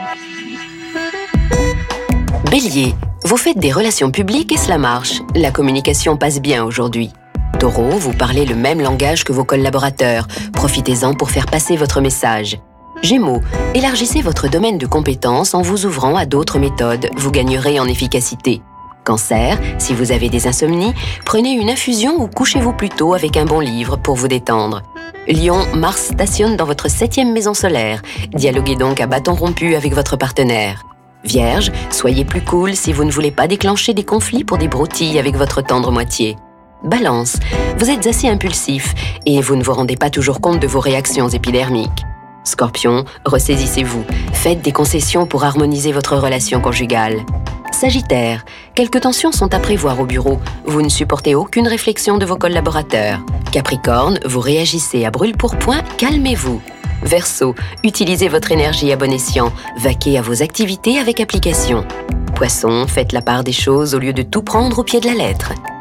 Bélier, vous faites des relations publiques et cela marche. La communication passe bien aujourd'hui. Taureau, vous parlez le même langage que vos collaborateurs. Profitez-en pour faire passer votre message. Gémeaux, élargissez votre domaine de compétences en vous ouvrant à d'autres méthodes. Vous gagnerez en efficacité. Cancer, si vous avez des insomnies, prenez une infusion ou couchez-vous plus tôt avec un bon livre pour vous détendre. Lion, Mars stationne dans votre 7e maison solaire. Dialoguez donc à bâton rompu avec votre partenaire. Vierge, soyez plus cool si vous ne voulez pas déclencher des conflits pour des broutilles avec votre tendre moitié. Balance, vous êtes assez impulsif et vous ne vous rendez pas toujours compte de vos réactions épidermiques. Scorpion, ressaisissez-vous. Faites des concessions pour harmoniser votre relation conjugale. Sagittaire, quelques tensions sont à prévoir au bureau. Vous ne supportez aucune réflexion de vos collaborateurs. Capricorne, vous réagissez à brûle-pourpoint, calmez-vous. Verseau, utilisez votre énergie à bon escient. Vaquez à vos activités avec application. Poisson, faites la part des choses au lieu de tout prendre au pied de la lettre.